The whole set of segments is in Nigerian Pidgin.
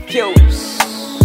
Kills.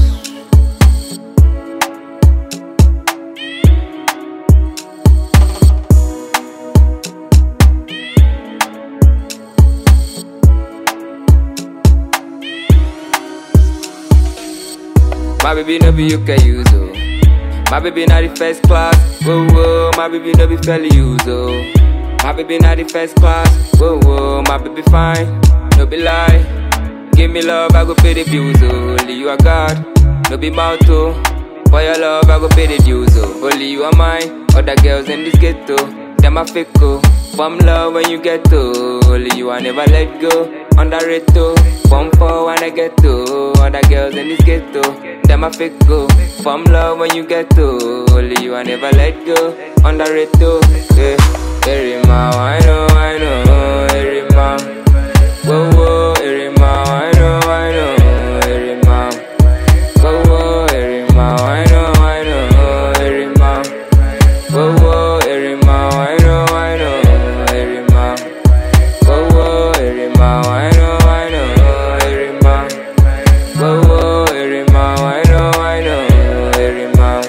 My baby no be you can use, oh. My baby not the first class, whoa whoa. My baby no be fairly use, oh. My baby not the first class, whoa whoa. My baby fine, no be lie. Give me love, I go pay the bills, oh. Only you are God, no be mouth, oh. For your love, I go pay the dues, oh. Only you are mine, other girls in this ghetto, them a fake, oh. From love when you get to, only you I never let go. Underrated, oh. From for when I get to, other girls in this ghetto, them a fake, oh. From love when you get to, only you I never let go. Underrated, oh. Yeah. Erima, I know, Erima. Whoa, whoa, Erima, I know, Erima. Whoa, whoa, Erima, I know, Erima. Whoa, whoa, Erima, I know, Erima. Whoa, whoa, Erima, I know, Erima. Whoa, whoa, Erima, I know, Erima.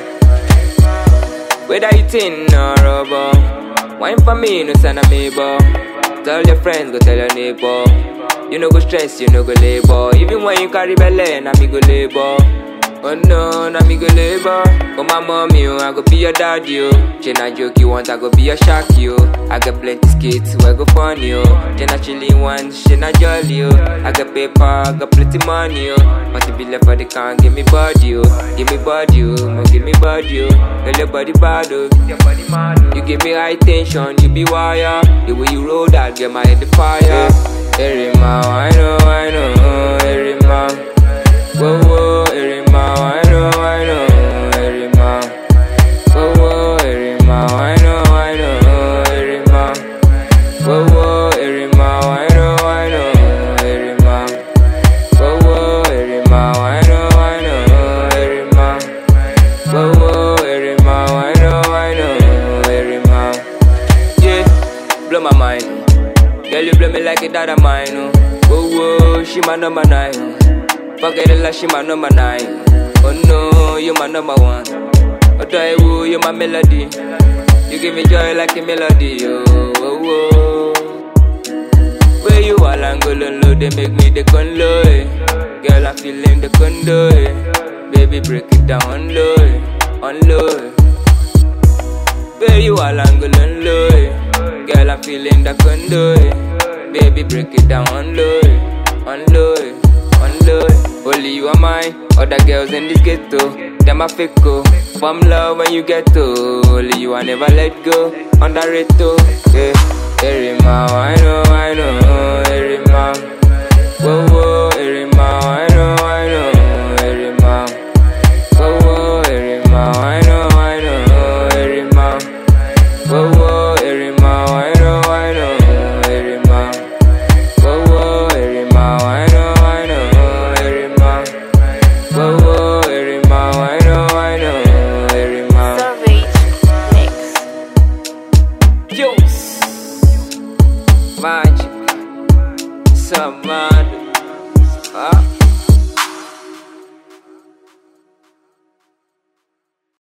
Whether you tin or rubber, wine for me, no son of me, boy. Tell your friends, go tell your neighbor. You no go stress, you no go labor. Even when you carry belly, na me go labor. Oh no, na me go labor. Oh my mommy, oh, I go be your daddy, oh. She na joke you want, I go be your shark, yo. I got plenty skits, where go funny, oh. She na chilling one, she na jolly, oh. I got paper, I got plenty money, oh. But if you left for the can, give me body, oh. Give me body, oh. Give me body, oh. Tell your body bad, oh. You give me high tension, you be wire. The way you roll that, get my head the fire. Erima, I know, Erima. Whoa, whoa, Erima, I know, Erima. Whoa, whoa, Erima, I know, Erima. Whoa, whoa, Erima, I know, Erima. Whoa, whoa, Erima, I know, Erima. Whoa, whoa, Erima, I know, Erima. Yeah, blow my mind. Girl, you blow me like a dad of mine, oh. Whoa, whoa, she my number 9. Forget it like she my number 9. Oh no, you my number 1. Oh, die, woo, you my melody. You give me joy like a melody, oh, oh, oh. Where you all Angolan low, they make me the condo, eh. Girl, I'm feeling the condo, eh. Baby, break it down on low, on low. Where you all Angolan low, eh. Girl, I'm feeling the condo, eh. Baby, break it down on low, on low, on low. Only you are mine, other girls in this ghetto, them a fake, oh. From love when you get to, only you I never let go. Underrated, yeah. Erima, I